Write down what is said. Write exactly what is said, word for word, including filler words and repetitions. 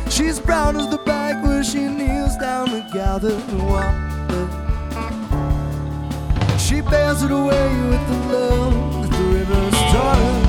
She's brown as the bag where she kneels down to gather the water. She bears it away with the love that the river's taught her.